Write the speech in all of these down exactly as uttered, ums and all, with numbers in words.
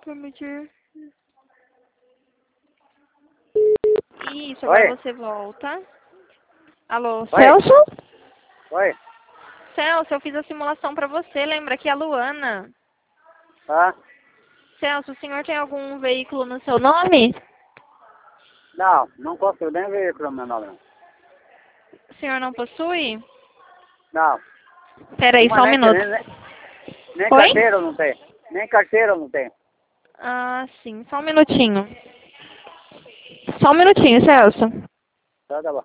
Permitir. Isso, Oi. agora você volta. Alô, Oi. Celso? Oi. Celso, eu fiz a simulação pra você, lembra que é a Luana. Ah, Celso, o senhor tem algum veículo no seu nome? não, não consigo nem veículo no meu nome, não. O senhor não possui? Não. Pera aí, Uma só um nem, minuto. nem, nem Oi? carteira eu não tenho. Nem carteira eu não tenho. Ah, sim, só um minutinho. Só um minutinho, Celso. Tá, tá bom.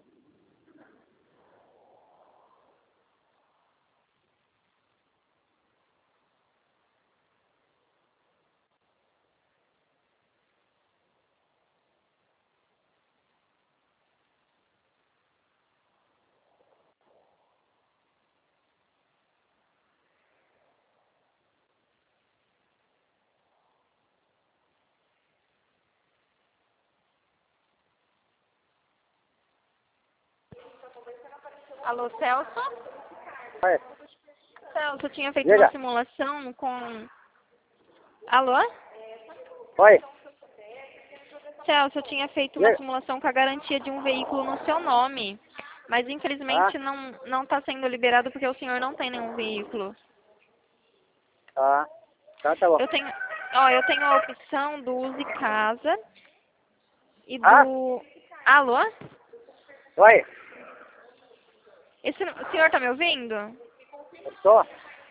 Alô, Celso? Oi. Celso, eu tinha feito Diga. uma simulação com... Alô? Oi. Celso, eu tinha feito uma Diga. simulação com a garantia de um veículo no seu nome. Mas Ah, infelizmente não não está sendo liberado porque o senhor não tem nenhum veículo. ah, tá, tá bom. Eu tenho, ó, eu tenho a opção do Use Casa e Ah, do... Alô? oi. Esse, o senhor está me ouvindo? Estou.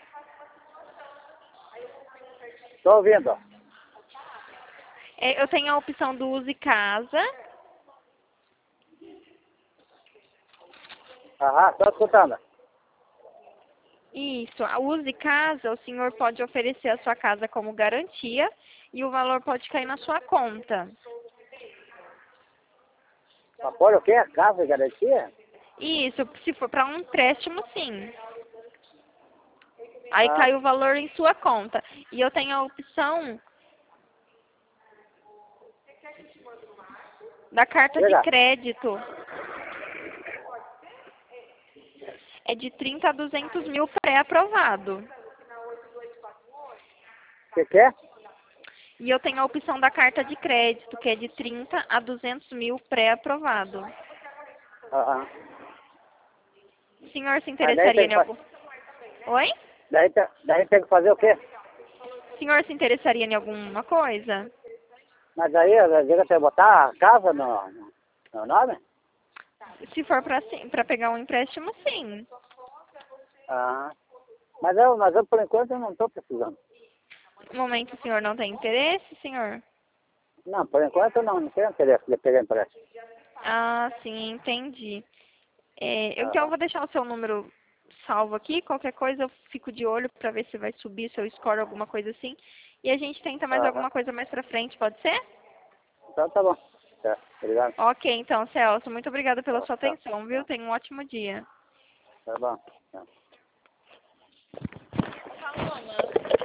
Estou ouvindo. É, eu tenho a opção do Use Casa. Aham, estou escutando. Isso, a Use Casa, o senhor pode oferecer a sua casa como garantia e o valor pode cair na sua conta. Mas pode o quê? Casa de garantia? Isso, se for para um empréstimo, sim. Aí Ah, cai o valor em sua conta. E eu tenho a opção da carta de diga. crédito. É de trinta a duzentos mil pré-aprovado. O que que é? E eu tenho a opção da carta de crédito, que é de trinta a duzentos mil pré-aprovado. Aham. O senhor se Mas daí interessaria tem em que, algum... fa- Oi? daí, tem- daí tem que fazer o quê? O senhor se interessaria em alguma coisa? Mas aí, eu digo, tem que botar a casa no, no, no nome? Se for para para pegar um empréstimo, sim. Ah, mas eu, mas eu por enquanto eu não estou precisando. No momento o senhor não tem interesse, senhor? Não, por enquanto eu não, não tenho interesse de pegar empréstimo. Ah, sim, entendi. É, eu- então eu Aham. vou deixar o seu número salvo aqui. Qualquer coisa eu fico de olho para ver se vai subir seu score, alguma coisa assim. E a gente tenta mais Aham. alguma coisa mais pra frente, pode ser? Então tá bom. Tá, obrigado. Ok, então, Celso, muito obrigada pela Tá, sua tá, atenção, viu? tá, Tenha um ótimo dia. tá bom. Tá. Falou, mano.